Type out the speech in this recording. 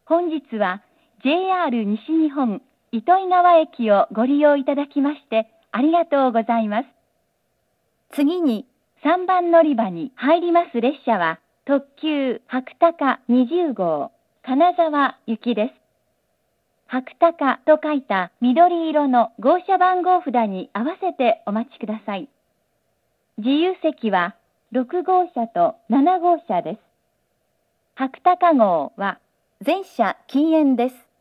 本日は JR 西日本糸魚川駅をご利用いただきましてありがとうございます。次に3番乗り場に入ります列車は特急白鷹20号金沢行きです。白鷹と書いた緑色の号車番号札に合わせてお待ちください。自由席は6号車と7号車です。白鷹号は全車禁煙です。